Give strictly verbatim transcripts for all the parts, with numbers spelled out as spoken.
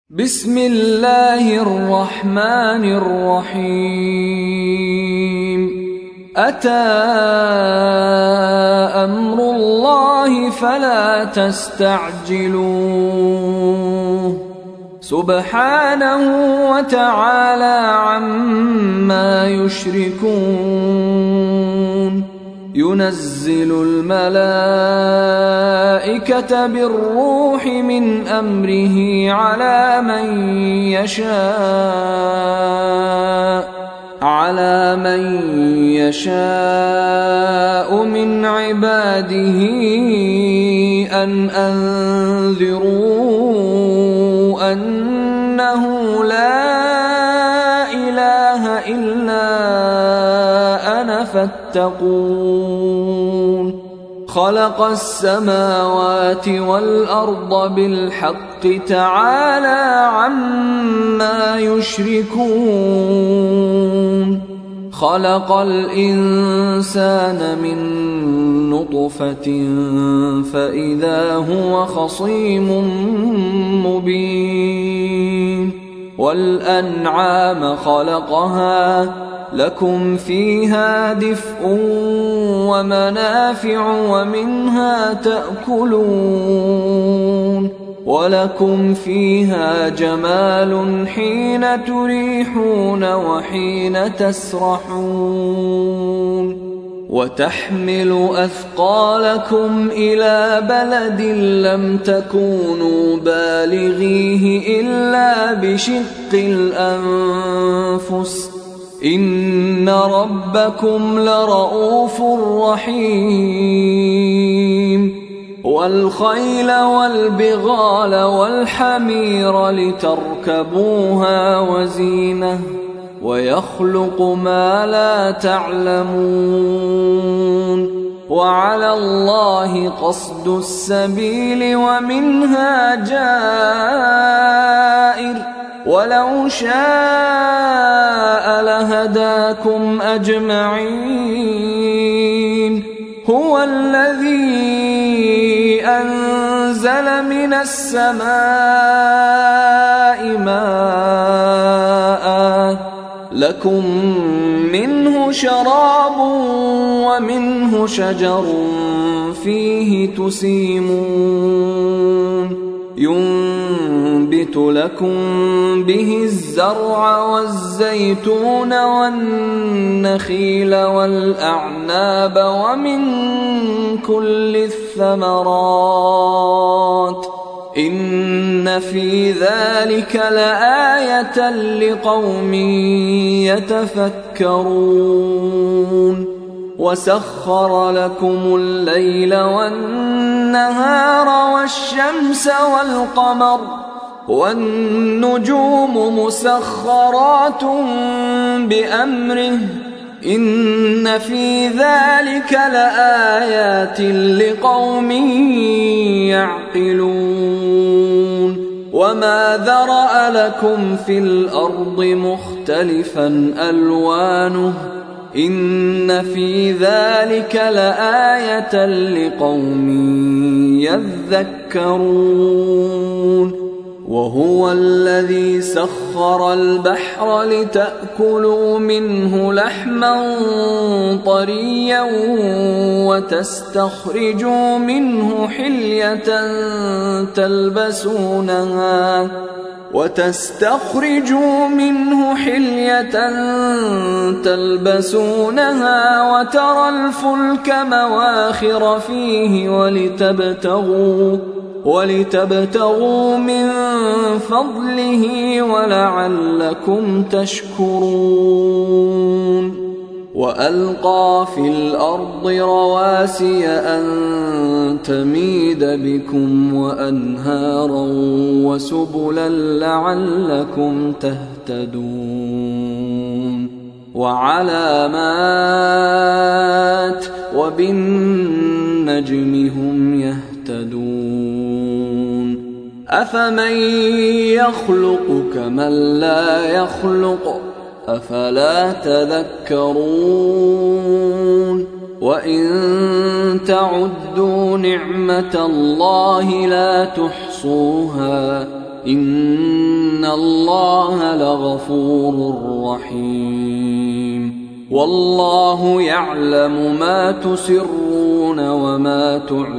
بسم الله الرحمن الرحيم أتى أمر الله فلا تستعجلوه سبحانه وتعالى عما يشركون ينزل الملائكة بالروح من أمره على من يشاء على من يشاء من عباده أن أنذروا أنه لا إله إلا أنا فاتقون خلق السماوات والأرض بالحق تعالى عما يشركون خلق الإنسان من نطفة فإذا هو خصيم مبين والأنعام خلقها لكم فيها دفء ومنافع ومنها تأكلون ولكم فيها جمال حين تريحون وحين تسرحون وتحمل أثقالكم إلى بلد لم تكونوا بالغيه إلا بشق الأنفس إن ربكم لرؤوف رحيم والخيل والبغال والحمير لتركبوها وزينة ويخلق ما لا تعلمون وعلى الله قصد السبيل ومنها جائر ولو شاء لهداكم أجمعين هو الذي أنزل من السماء ماء لكم منه شراب ومنه شجر فيه تسيمون ينبت لكم به الزرع والزيتون والنخيل والأعناب ومن كل الثمرات إن في ذلك لآية لقوم يتفكرون وسخر لكم الليل والنهار والشمس والقمر والنجوم مسخرات بأمره إن في ذلك لآيات لقوم يعقلون وما ذرأ لكم في الأرض مختلفا ألوانه إن في ذلك لآية لقوم يذكرون وهو الذي سخر البحر لتأكلوا منه لحما طريا وتستخرجوا منه حلية تلبسونها وتستخرجوا منه حلية تلبسونها وترى الفلك مواخر فيه ولتبتغوا ولتبتغوا من فضله ولعلكم تشكرون وألقى في الأرض رواسي أن تميد بكم وأنهارا وسبلا لعلكم تهتدون وعلامات وبالنجم هم يهتدون أفمن يخلق كمن لا يخلق أفلا تذكرون وإن تعدوا نعمة الله لا تحصوها إن إن الله لغفور رحيم والله يعلم ما تسرون وما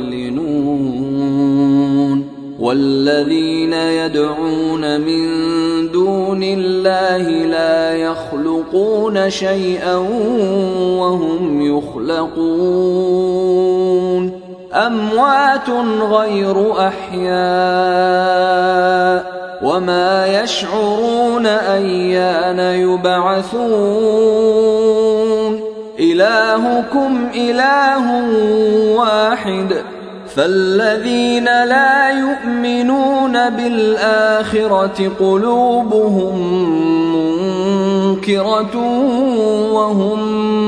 تعلنون والذين يدعون من دون الله لا يخلقون شيئا وهم يخلقون أموات غير أحياء وما يشعرون أيان يبعثون إلهكم إله واحد فالذين لا يؤمنون بالآخرة قلوبهم منكرة وهم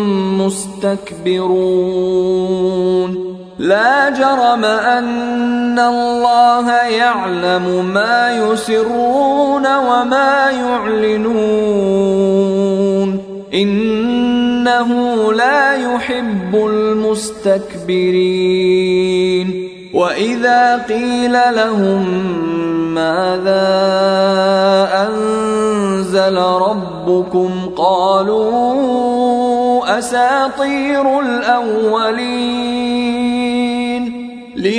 مستكبرون لا جرم أن الله يعلم ما يسرون وما يعلنون إنه لا يحب المستكبرين وإذا قيل لهم ماذا أنزل ربكم قالوا أساطير الأولين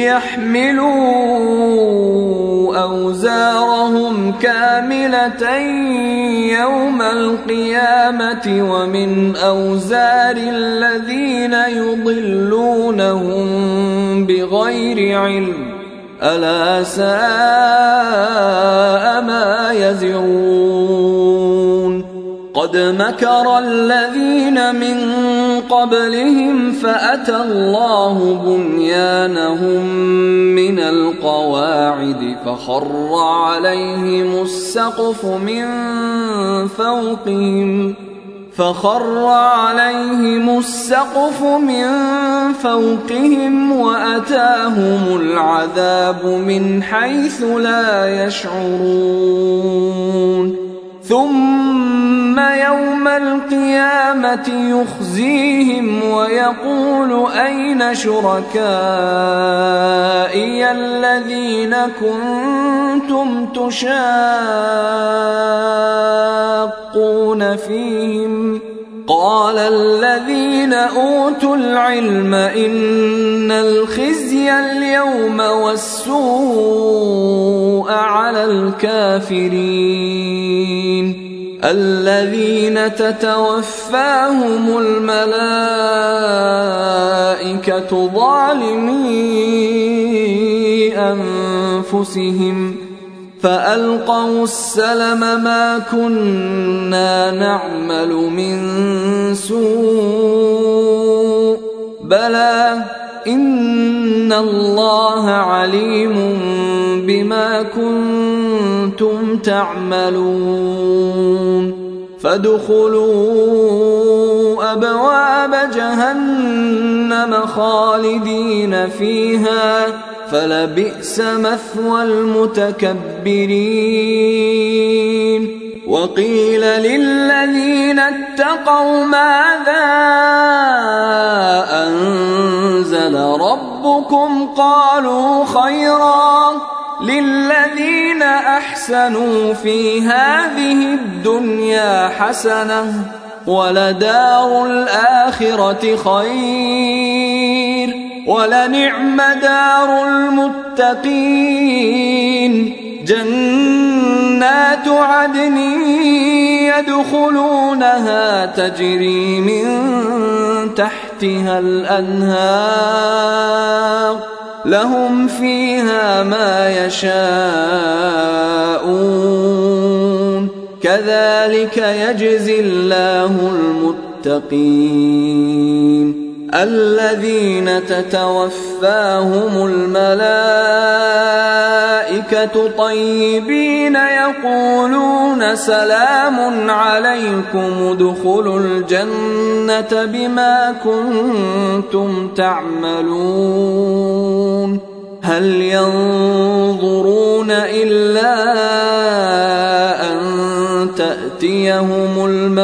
ليحملوا أوزارهم كاملة يوم القيامة ومن أوزار الذين يضلونهم بغير علم ألا ساء ما يزرون قد مكر الذين من قبلهم فأتى الله بنيانهم من القواعد فخر عليهم السقف من فوقهم فخر عليهم السقف من فوقهم وأتاهم العذاب من حيث لا يشعرون ثم يوم القيامة يخزيهم ويقول أين شركائي الذين كنتم تشاقون فيهم قال الذين أوتوا العلم إن الخزي اليوم والسوء على الكافرين الذين تتوفاهم الملائكة ظالمي أنفسهم فألقوا السلم ما كنا نعمل من سوء بلى إن الله عليم بما كنتم تعملون فادخلوا أبواب جهنم خالدين فيها فلبئس مثوى المتكبرين وقيل للذين اتقوا ماذا أنزل ربكم قالوا خيرا للذين أحسنوا في هذه الدنيا حسنة ولدار الآخرة خير ولنعم دار المتقين جنات عدن يدخلونها تجري من تحتها الأنهار لهم فيها ما يشاءون كذلك يجزي الله المتقين الذين تتوفاهم الملائكة طيبين يقولون سلام عليكم ادخلوا الجنة بما كنتم تعملون هل ينظرون إلا أن تأتيهم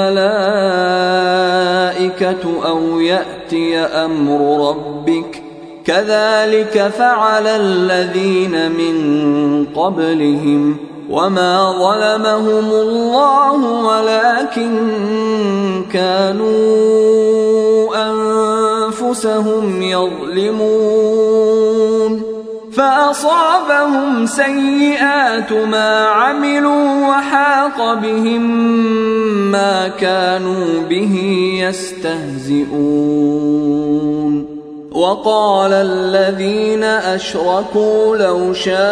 الملائكة أو يأتي أمر ربك كذلك فعل الذين من قبلهم وما ظلمهم الله ولكن كانوا أنفسهم يظلمون فأصابهم سيئات ما عملوا وحاق بهم ما كانوا به يستهزئون وقال الذين أشركوا لو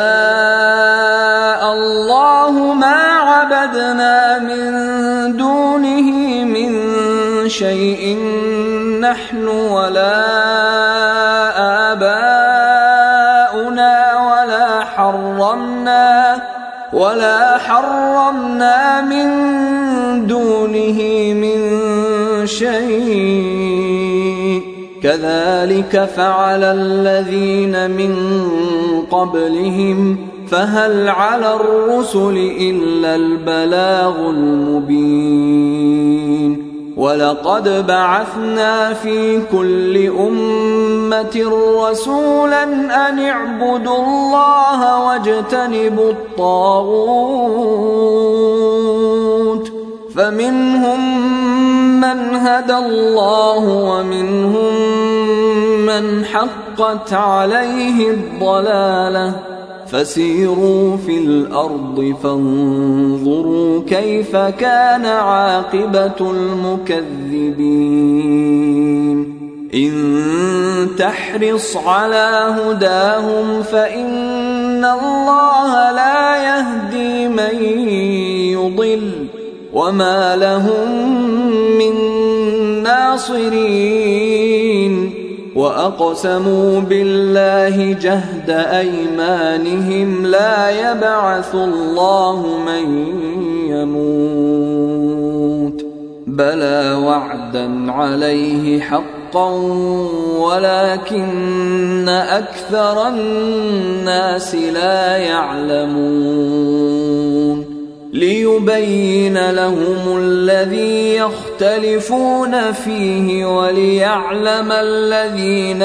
شاء الله ما عبدنا من دونه من شيء نحن ولا آباؤنا ولا حرمنا ولا حرمنا من دونه من شيء كذلك فعل الذين من قبلهم فهل على الرسل إلا البلاغ المبين ولقد بعثنا في كل أمة رسولا أن اعبدوا الله واجتنبوا الطاغوت فمنهم من هدى الله ومنهم من حقت عليه الضلالة فسيروا في الأرض فانظروا كيف كان عاقبة المكذبين إن تحرص على هداهم فإن الله لا يهدي من يضل وما لهم من ناصرين وأقسموا بالله جهد أيمانهم لا يبعث الله من يموت بلى وعدا عليه حقا ولكن أكثر الناس لا يعلمون ليبين لهم الذي يختلفون فيه وليعلم الذين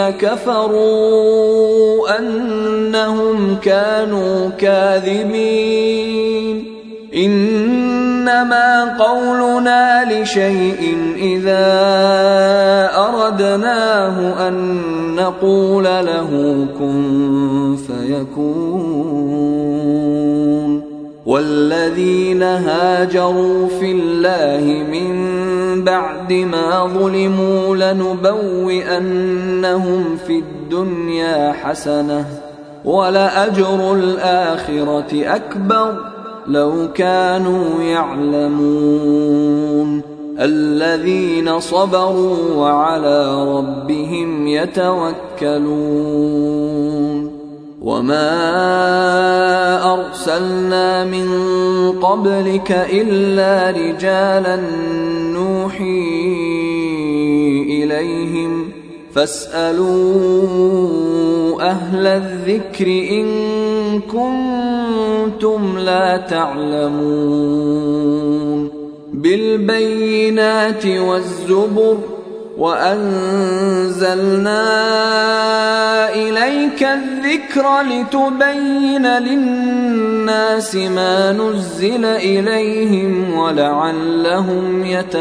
كفروا أنهم كانوا كاذبين إنما قولنا لشيء إذا أردناه أن نقول له كن فيكون والذين هاجروا في الله من بعد ما ظلموا لنبوئنهم في الدنيا حسنة ولأجر الآخرة أكبر لو كانوا يعلمون الذين صبروا وعلى ربهم يتوكلون وما أرسلنا من قبلك إلا رجالا نوحي إليهم فاسألوا أهل الذكر إن كنتم لا تعلمون بالبينات والزبر وأنزلنا إليك الذكر لتبين للناس ما نزل إليهم ولعلهم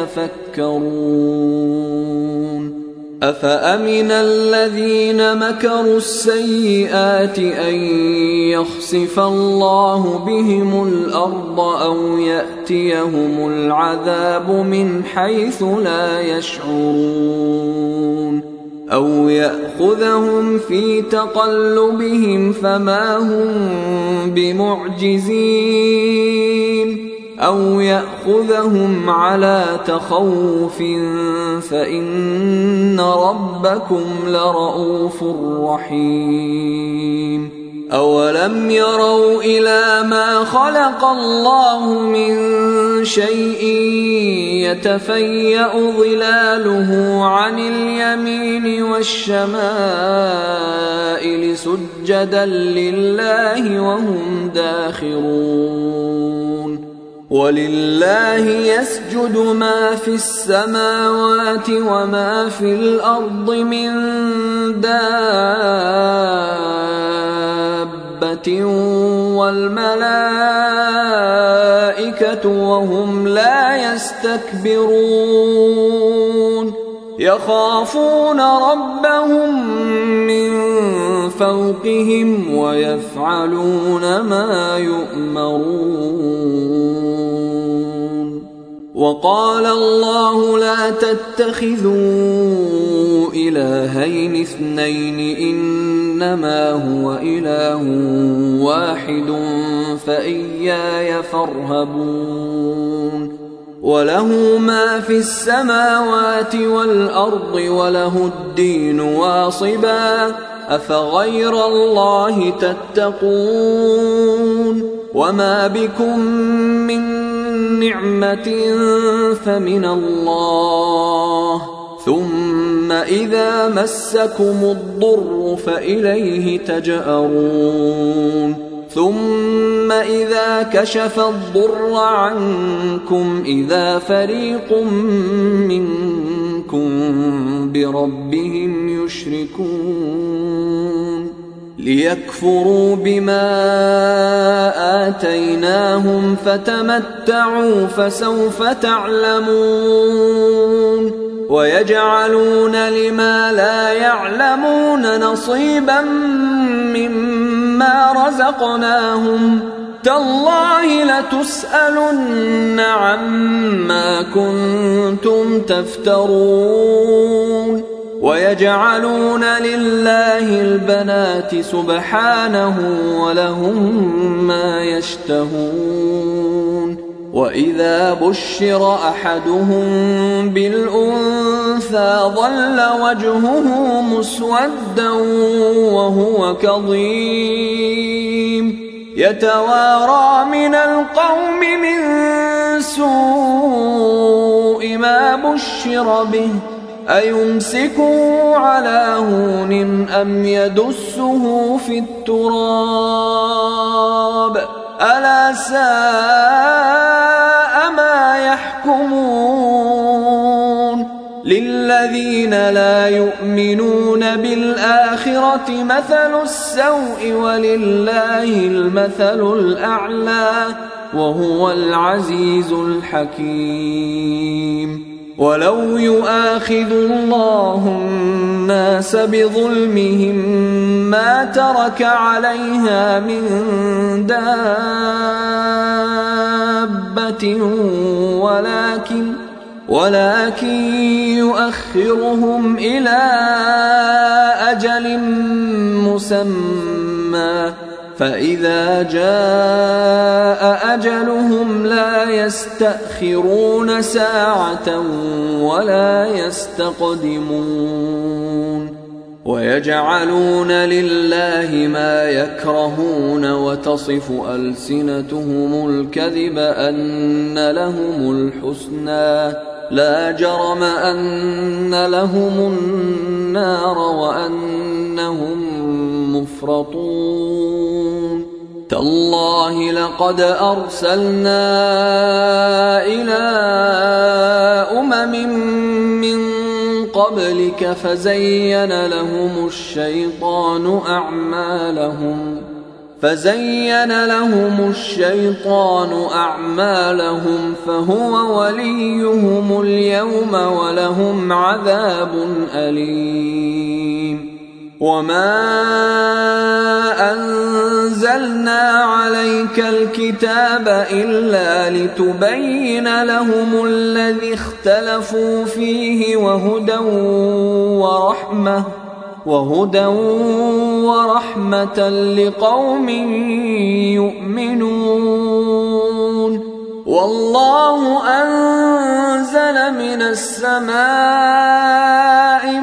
يتفكرون أفأمن الذين مكروا السيئات أن يخسف الله بهم الأرض أو يأتيهم العذاب من حيث لا يشعرون أو يأخذهم في تقلبهم فما هم بمعجزين أو يأخذهم على تخوف فإن ربكم لرؤوف رحيم أولم يروا إلى ما خلق الله من شيء يتفيأ ظلاله عن اليمين والشمائل سجدا لله وهم داخرون ولله يسجد ما في السماوات وما في الأرض من دابة دابة والملائكة وهم لا يستكبرون يخافون ربهم من فوقهم ويفعلون ما يؤمرون. وقال الله لا تتخذوا إلهين اثنين إنما هو إله واحد فإياي فارهبون. وله ما في السماوات والأرض وله الدين واصبا أفغير الله تتقون. وما بكم من نعمة فمن الله ثم إذا مسكم الضر فإليه تجأرون. ثم إذا كشف الضر عنكم إذا فريق منكم بربهم يشركون ليكفروا بما آتيناهم فتمتعوا فسوف تعلمون. ويجعلون لما لا يعلمون نصيبا مما رزقناهم تالله لتسألن عما كنتم تفترون. ويجعلون لله البنات سبحانه ولهم ما يشتهون. وإذا بشر أحدهم بالأنثى ظل وجهه مسودا وهو كظيم يتوارى من القوم من سوء ما بشر به أيمسكه على هون أم يدسه في التراب ألا ساء ما يحكمون. للذين لا يؤمنون بالآخرة مثل السوء ولله المثل الأعلى وهو العزيز الحكيم. ولو يؤاخذ الله الناس بظلمهم ما ترك عليها من دابة ولكن ولكن يؤخرهم إلى أجل مسمى فإذا جاء أجلهم لا يستأخرون ساعة ولا يستقدمون. ويجعلون لله ما يكرهون وتصف ألسنتهم الكذب أن لهم الحسنى لا جرم أن لهم النار وأنهم مفرطون. تالله لقد أرسلنا إلى أمم من قبلك فزين لهم الشيطان أعمالهم فزين لهم الشيطان أعمالهم فهو وليهم اليوم ولهم عذاب أليم. وما أنزلنا عليك الكتاب إلا لتبين لهم الذي اختلفوا فيه وهدى ورحمة وهدى ورحمة لقوم يؤمنون. والله أنزل من السماء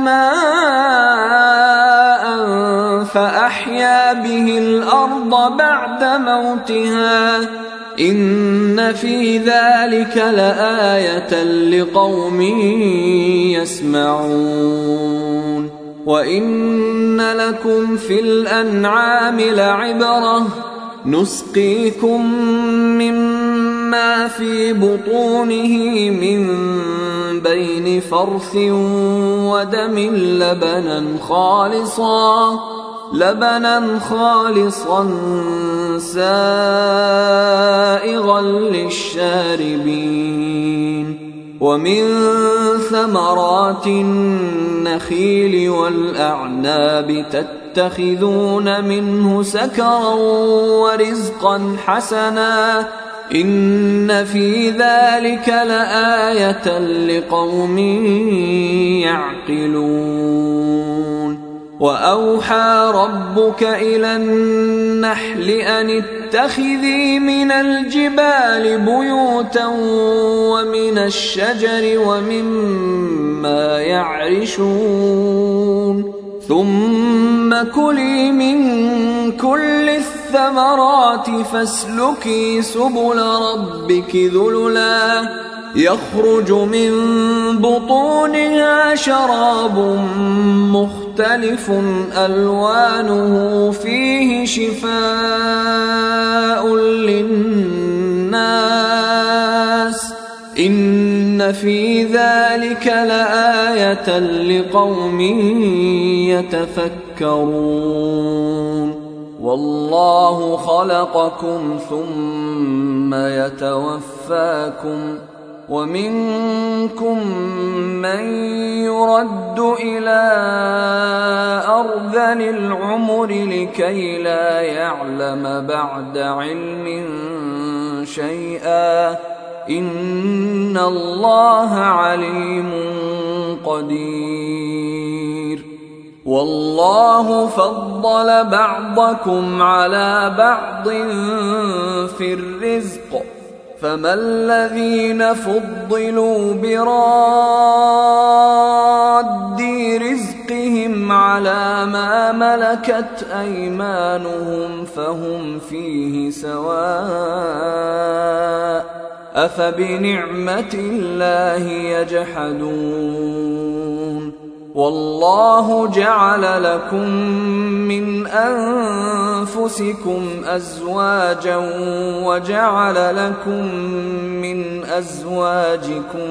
ماء فأحيا به الأرض بعد موتها إن في ذلك لآية لقوم يسمعون. وإن لكم في الأنعام لعبرة نسقيكم مما في بطونه من بين فرث ودم لبنا خالصا لبنا خالصا سائغا للشاربين ومن ثمرات النخيل والأعناب تتخذون منه سكرا ورزقا حسنا إن في ذلك لآية لقوم يعقلون وأوحى ربك إلى النحل أن اتخذي من الجبال بيوتا ومن الشجر ومما يعرشون ثم كلي من كل الثمرات فاسلكي سبل ربك ذللا يخرج من بطونها شراب مختلف ألوانه فيه شفاء للناس إن في ذلك لآية لقوم يتفكرون والله خلقكم ثم يتوفاكم ومنكم من يرد إلى أرذل العمر لكي لا يعلم بعد علم شيئا إن الله عليم قدير والله فضل بعضكم على بعض في الرزق فما الذين فضلوا براد رزقهم على ما ملكت أيمانهم فهم فيه سواء أفبنعمة الله يجحدون والله جعل لكم من أنفسكم أزواجا وجعل لكم من أزواجكم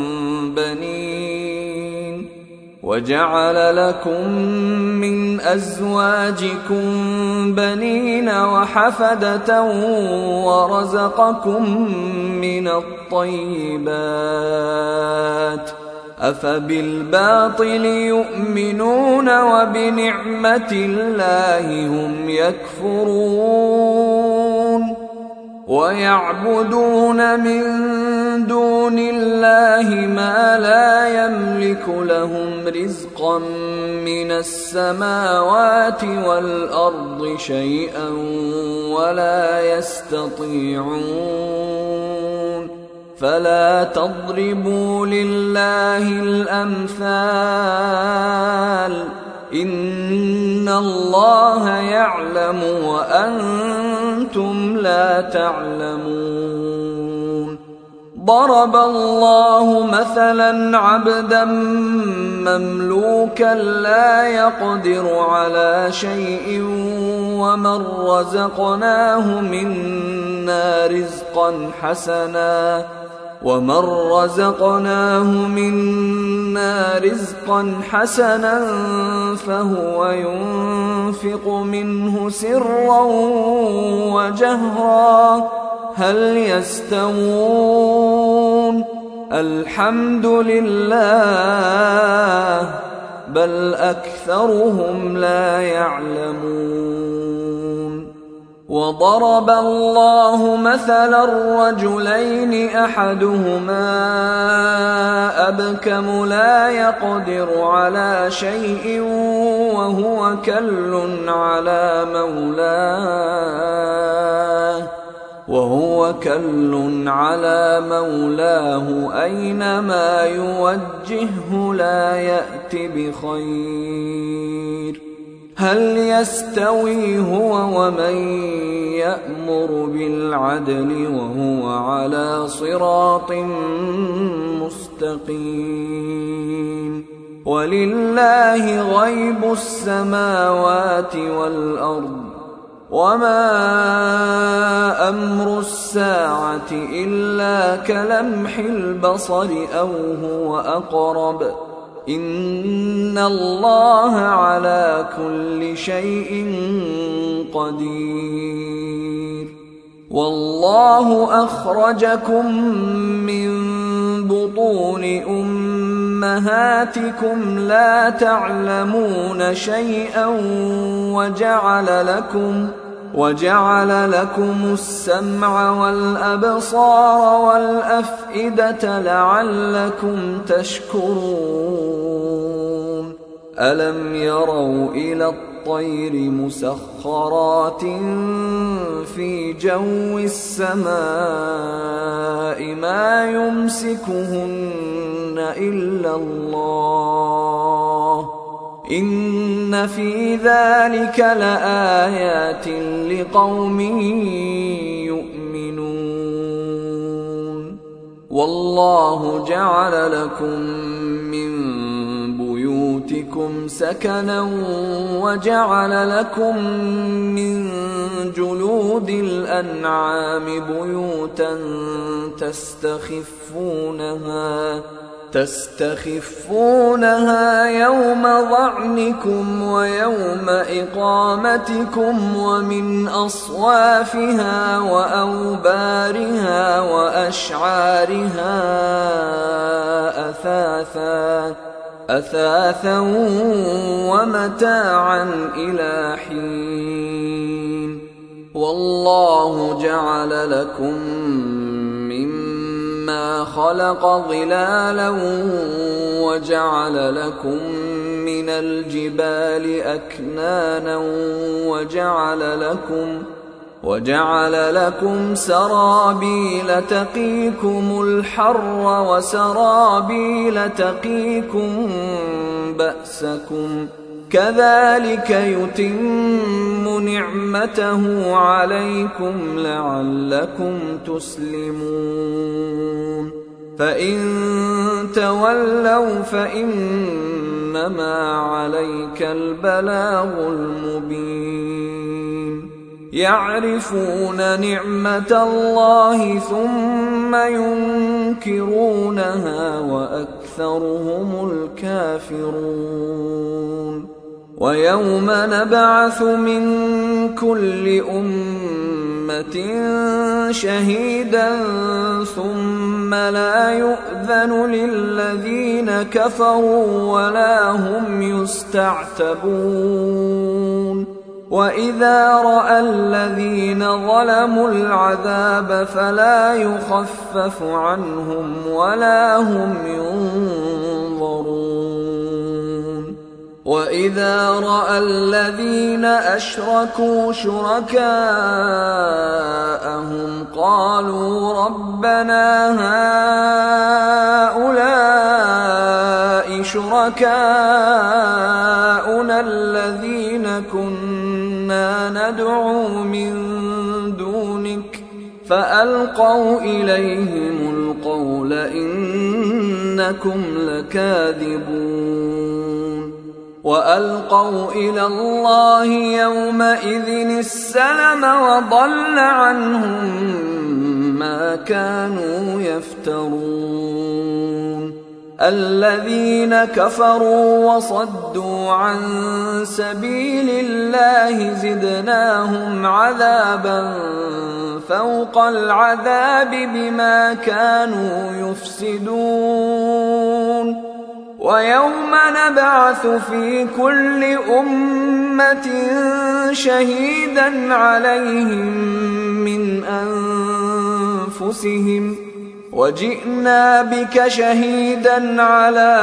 بنين وجعل لكم من أزواجكم بنين وحفدة ورزقكم من الطيبات أفبالباطل يؤمنون وبنعمة الله هم يكفرون ويعبدون من دون الله ما لا يملك لهم رزقا من السماوات والأرض شيئا ولا يستطيعون فلا تضربوا لله الأمثال إن الله يعلم وأنتم لا تعلمون ضرب الله مثلا عبدا مملوكا لا يقدر على شيء ومن رزقناه منا رزقا حسنا ومن رزقناه منا رزقا حسنا فهو ينفق منه سرا وجهرا هل يستوون الحمد لله بل أكثرهم لا يعلمون وضرب الله مثلا رجلين أحدهما أبكم لا يقدر على شيء وهو كل على مولاه وهو كل على مولاه أينما يوجهه لا يأت بخير هل يستوي هو ومن يأمر بالعدل وهو على صراط مستقيم ولله غيب السماوات والأرض وما أمر الساعة إلا كلمح البصر أو هو أقرب إن الله على كل شيء قدير. والله أخرجكم من بطون أمهاتكم لا تعلمون شيئا وجعل لكم وجعل لكم السمع والأبصار والأفئدة لعلكم تشكرون. ألم يروا إلى الطير مسخرات في جو السماء ما يمسكهن إلا الله إن في ذلك لآيات لقوم يؤمنون. والله جعل لكم من بيوتكم سكنا وجعل لكم من جلود الأنعام بيوتا تستخفونها تستخفونها يوم ظعنكم ويوم إقامتكم ومن أصوافها وأوبارها وأشعارها أثاثا أثاثا ومتاعا إلى حين. والله جعل لكم مما خلق ظلالا وجعل لكم من الجبال أكنانا وجعل لكم وجعل لكم سرابيل تقيكم الحر وسرابيل تقيكم بأسكم كذلك يتم نعمته عليكم لعلكم تسلمون. فإن تولوا فإنما عليك البلاغ المبين. يعرفون نعمة الله ثم ينكرونها وأكثرهم الكافرون. ويوم نبعث من كل أمة شهيدا ثم لا يؤذن للذين كفروا ولا هم يستعتبون. وإذا رأى الذين ظلموا العذاب فلا يخفف عنهم ولا هم ينظرون. وإذا رأى الذين أشركوا شركاءهم قالوا ربنا هؤلاء شركاؤنا الذين كنا ندعو من دونك فألقوا إليهم القول إنكم لكاذبون. وألقوا إلى الله يومئذ السلم وضل عنهم ما كانوا يفترون. الذين كفروا وصدوا عن سبيل الله زدناهم عذابا فوق العذاب بما كانوا يفسدون. ويوم نبعث في كل أمة شهيدا عليهم من أنفسهم وجئنا بك شهيدا على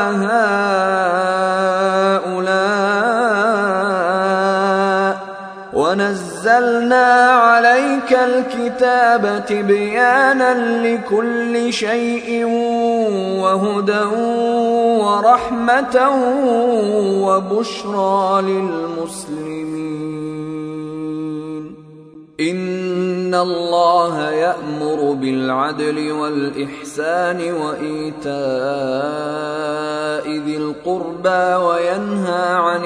هؤلاء ونزلنا عليك الكتاب تبيانا لكل شيء وهدى ورحمة وبشرى للمسلمين. إن الله يأمر بالعدل والإحسان وإيتاء ذي القربى وينهى عن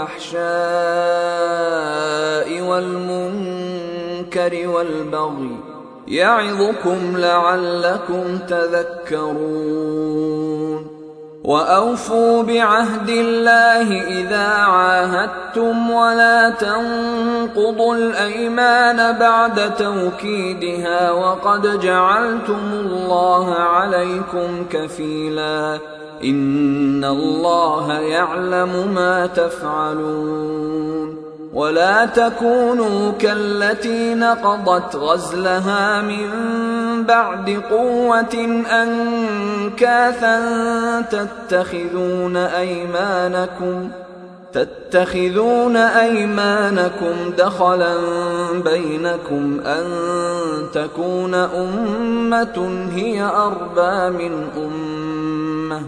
الفحشاء والمنكر والبغي يعظكم لعلكم تذكرون. وأوفوا بعهد الله إذا عاهدتم ولا تنقضوا الأيمان بعد توكيدها وقد جعلتم الله عليكم كفيلا إن الله يعلم ما تفعلون ولا تكونوا كالتي نقضت غزلها من بعد قوة أنكاثا تتخذون أيمانكم تتخذون أيمانكم دخلا بينكم أن تكون أمة هي أربى من أمة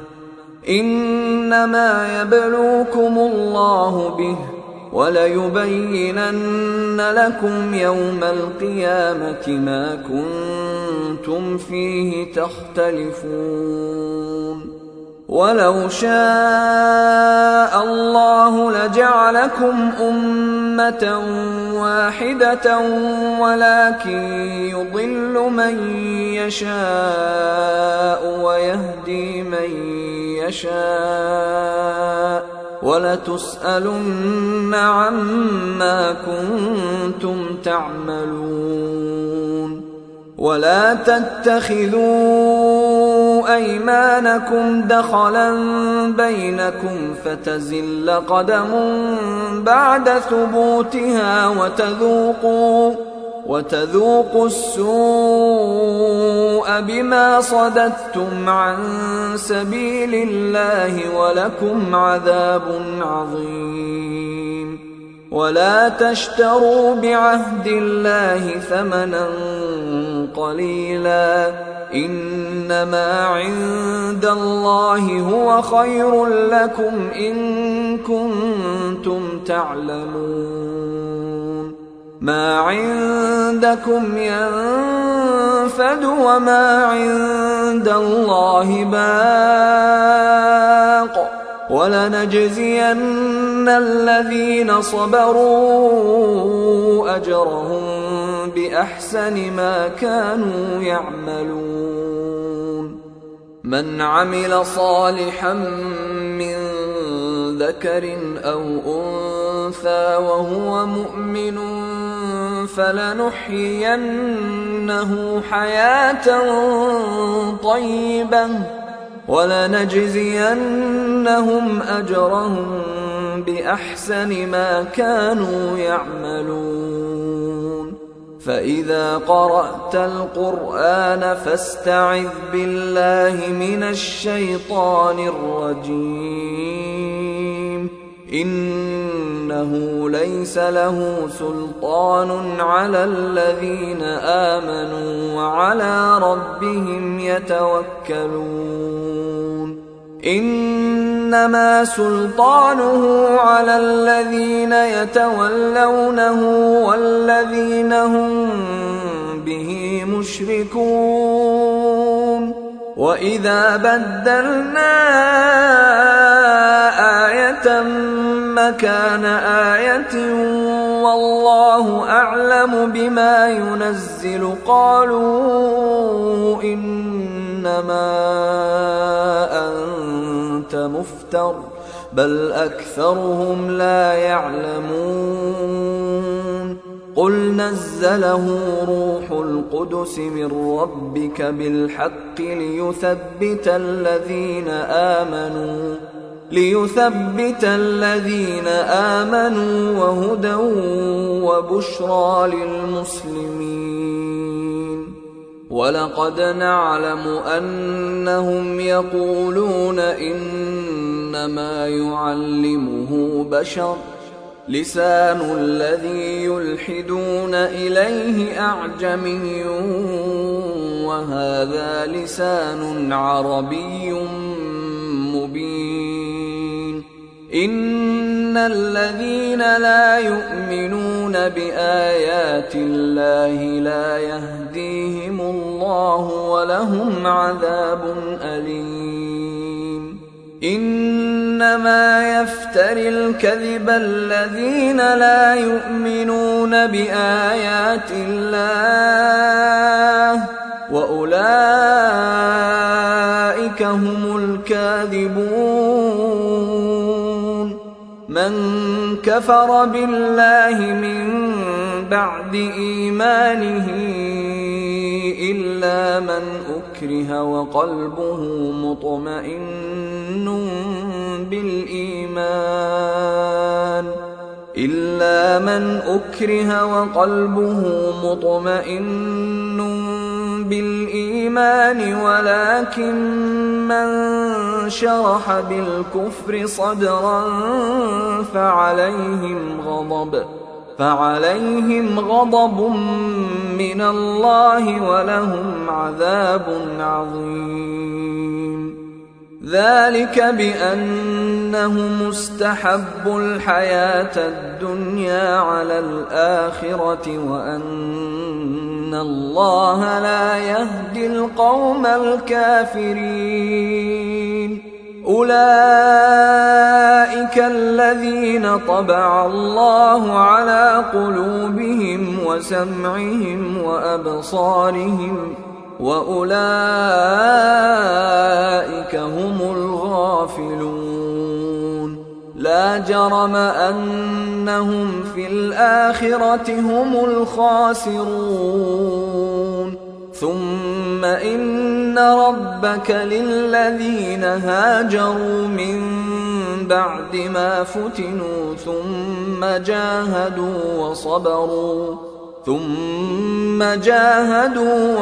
إنما يبلوكم الله به وليبينن لكم يوم القيامة ما كنتم فيه تختلفون ولو شاء الله لجعلكم أمة واحدة ولكن يضل من يشاء ويهدي من يشاء ولتسألن عما كنتم تعملون ولا تتخذوا أيمانكم دخلا بينكم فتزل قدم بعد ثبوتها وتذوقوا وتذوقوا السوء بما صددتم عن سبيل الله ولكم عذاب عظيم ولا تشتروا بعهد الله ثمنا قليلا إنما عند الله هو خير لكم إن كنتم تعلمون ما عندكم ينفد وما عند الله باق ولنجزين الذين صبروا أجرهم بأحسن ما كانوا يعملون من عمل صالحا من ذكر أو أنثى وهو مؤمن فلنحيينه حياة طيبة ولنجزينهم أجرهم بأحسن ما كانوا يعملون فإذا قرأت القرآن فاستعذ بالله من الشيطان الرجيم إنه ليس له سلطان على الذين آمنوا وعلى ربهم يتوكلون إنما سلطانه على الذين يتولونه والذين هم به مشركون وإذا بدلنا آية مكان آية والله أعلم بما ينزل قالوا إنما أنت مفتر بل أكثرهم لا يعلمون قل نزله روح القدس من ربك بالحق ليثبت الذين آمنوا ليثبت الذين آمنوا وهدى وبشرى للمسلمين ولقد نعلم أنهم يقولون إنما يعلمه بشر لسان الذي يلحدون إليه أعجمي وهذا لسان عربي مبين إن الذين لا يؤمنون بآيات الله لا يهديهم الله ولهم عذاب أليم إنما يفتري الكذب الذين لا يؤمنون بآيات الله وأولئك أولئك هم الكاذبون. من كفر بالله من بعد إيمانه إلا من أكره وقلبه مطمئن بالإيمان إلا من أكره وقلبه مطمئن بالإيمان ولكن من شرح بالكفر صدرا فعليهم غضب فعليهم غضب من الله ولهم عذاب عظيم. ذلك بأنهم استحبوا الحياة الدنيا على الآخرة وأن الله لا يهدي القوم الكافرين. أولئك الذين طبع الله على قلوبهم وسمعهم وأبصارهم وأولئك هم الغافلون. لا جرم أنهم في الآخرة هم الخاسرون. ثم إن ربك للذين هاجروا من بعد ما فتنوا ثم جاهدوا وصبروا ثم جاهدوا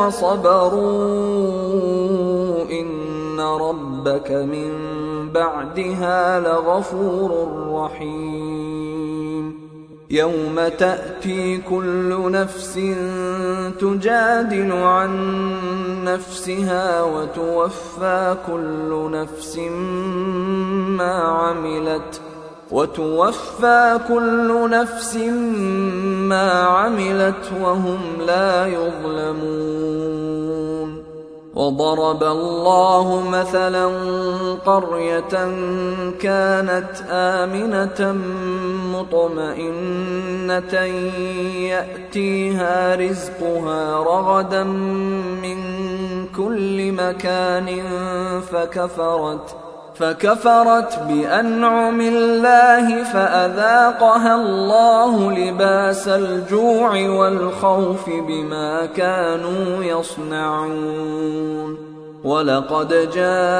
وصبروا إن ربك من بعدها لغفور رحيم. يوم تأتي كل نفس تجادل عن نفسها وتوفى كل نفس ما عملت وتوفى كل نفس ما عملت وهم لا يظلمون. وضرب الله مثلا قرية كانت آمنة مطمئنة يأتيها رزقها رغدا من كل مكان فكفرت فكفرت بأنعم الله فأذاقها الله لباس الجوع والخوف بما كانوا يصنعون. ولقد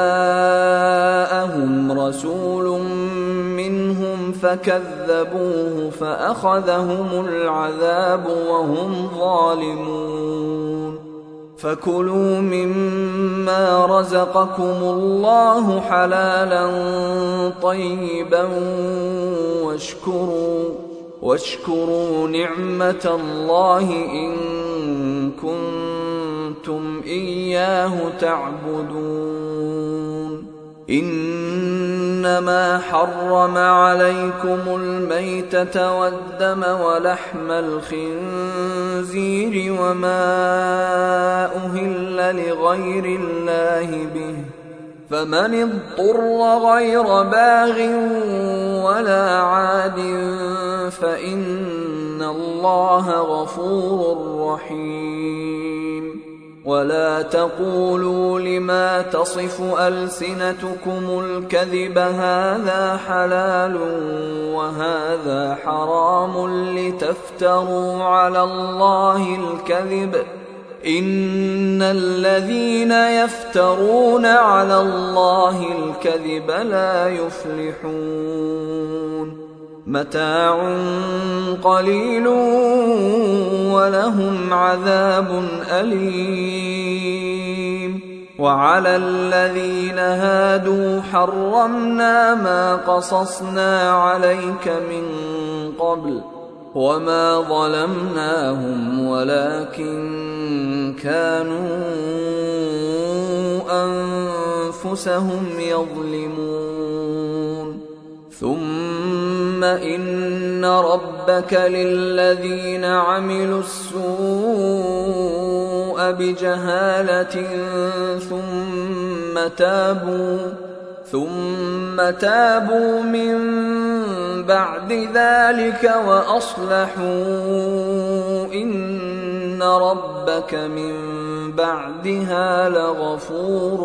جاءهم رسول منهم فكذبوه فأخذهم العذاب وهم ظالمون. فكلوا مما رزقكم الله حلالا طيبا واشكروا واشكروا نعمة الله إن كنتم إياه تعبدون. إنما حرم عليكم الميتة والدم ولحم الخنزير وما أهل لغير الله به فمن اضطر غير باغ ولا عاد فإن الله غفور رحيم. ولا تقولوا لما تصف ألسنتكم الكذب هذا حلال وهذا حرام لتفتروا على الله الكذب إن الذين يفترون على الله الكذب لا يفلحون. متاع قليل ولهم عذاب أليم. وعلى الذين هادوا حرمنا ما قصصنا عليك من قبل وما ظلمناهم ولكن كانوا أنفسهم يظلمون. ثم إن ربك للذين عملوا السوء بجهالة ثم تابوا ثم تابوا من بعد ذلك وأصلحوا إن إن ربك من بعدها لغفور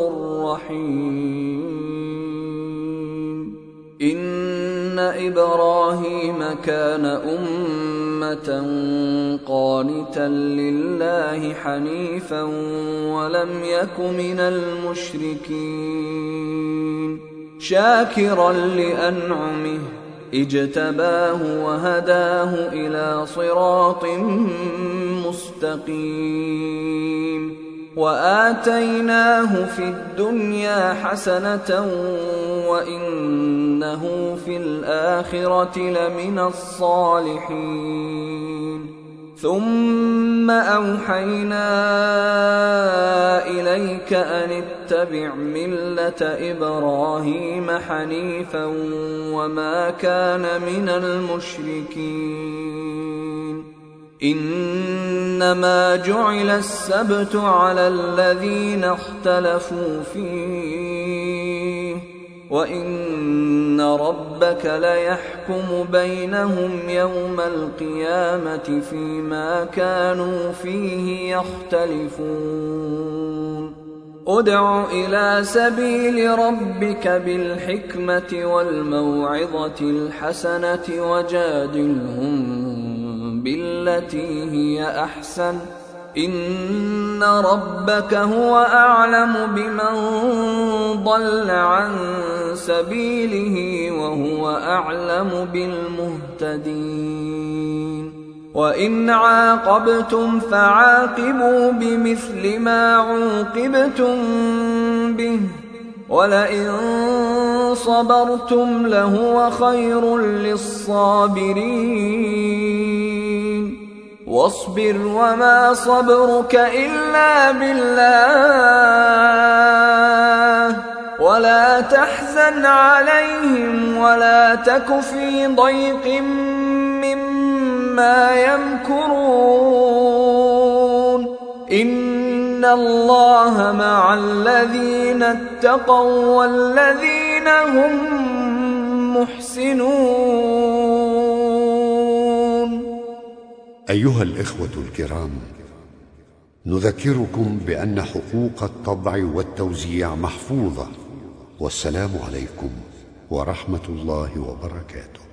رحيم إن إبراهيم كان أمة قانتا لله حنيفا ولم يك من المشركين شاكرا لأنعمه اجتباه وهداه إلى صراط مستقيم وآتيناه في الدنيا حسنة وإنه في الآخرة لمن الصالحين ثم أوحينا إليك أن اتبع ملة إبراهيم حنيفا وما كان من المشركين إنما جعل السبت على الذين اختلفوا فيه وإن ربك ليحكم بينهم يوم القيامة فيما كانوا فيه يختلفون ادع إلى سبيل ربك بالحكمة والموعظة الحسنة وجادلهم بالتي هي أحسن إن ربك هو أعلم بمن ضل عن سبيله وهو أعلم بالمهتدين وإن عاقبتم فعاقبوا بمثل ما عوقبتم به ولئن صبرتم لهو خير للصابرين واصبر وما صبرك إلا بالله ولا تحزن عليهم ولا تك في ضيق مما يمكرون إن الله مع الذين اتقوا والذين هم محسنون. أيها الإخوة الكرام، نذكركم بأن حقوق الطبع والتوزيع محفوظة، والسلام عليكم ورحمة الله وبركاته.